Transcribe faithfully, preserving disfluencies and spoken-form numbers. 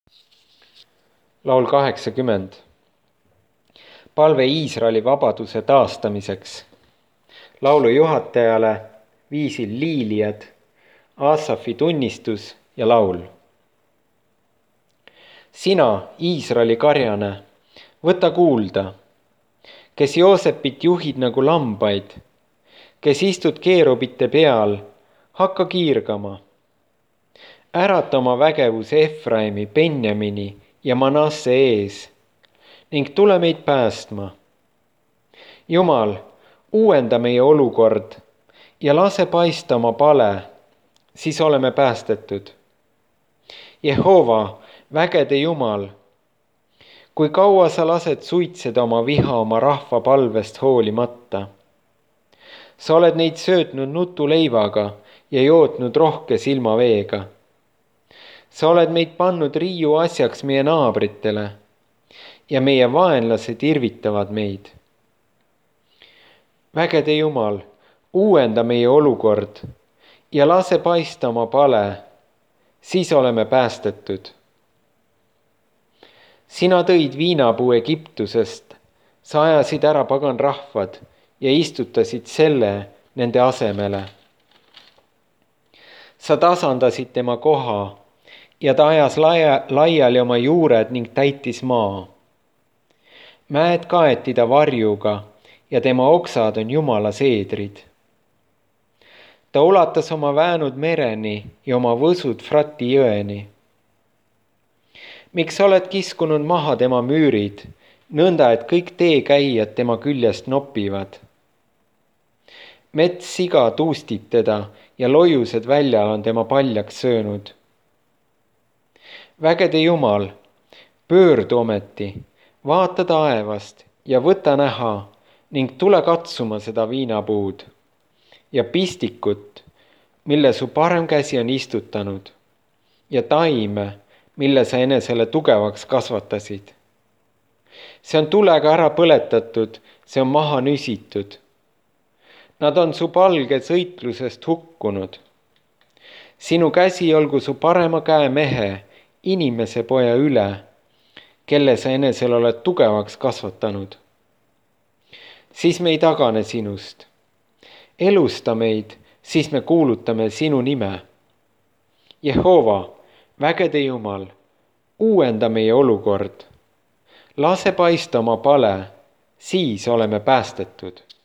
Laul kaheksakümmend. Palve Iisraeli vabaduse taastamiseks. Laulu juhatajale viisil liilijad, Aasafi tunnistus ja laul. Sina, Iisraeli karjane, võta kuulda, kes Joosepit juhid nagu lambaid, kes istud keerubite peal, hakka kiirgama. Ärata oma vägevus Efraimi, Benjamini ja Manasse ees ning tule meid päästma. Jumal, uuenda meie olukord ja lase paista oma pale, siis oleme päästetud. Jehova, vägede Jumal, kui kaua sa lased suitseda oma viha oma rahva palvest hoolimata. Sa oled neid söötnud nutuleivaga ja jootnud rohke silmaveega. Sa oled meid pannud riiu asjaks meie naabritele ja meie vaenlased irvitavad meid. Vägede Jumal, uuenda meie olukord ja lase paista oma pale, siis oleme päästetud. Sina tõid viinapuu Egiptusest, sa ajasid ära pagan rahvad ja istutasid selle nende asemele. Sa tasandasid tema koha ja ta ajas laia, laiali oma juured ning täitis maa. Mäed kaeti ta varjuga ja tema oksad on Jumala seedrid. Ta ulatas oma väänud mereni ja oma võsud Frati jõeni. Miks oled kiskunud maha tema müürid, nõnda et kõik teekäijad tema küljest nopivad? Mets siga tuustib teda ja loiused väljal on tema paljaks söönud. Vägede Jumal, pöördu ometi, vaata taevast ja võta näha ning tule katsuma seda viinapuud ja pistikut, mille su parem käsi on istutanud, ja taime, mille sa enesele tugevaks kasvatasid. See on tulega ära põletatud, see on maha nüsitud. Nad on su palge sõitlusest hukkunud. Sinu käsi olgu su parema käe mehe, inimese poja üle, kelle sa enesel oled tugevaks kasvatanud. Siis me ei tagane sinust. Elusta meid, siis me kuulutame sinu nime. Jehova, vägede Jumal, uuenda meie olukord. Lase paista oma pale, siis oleme päästetud.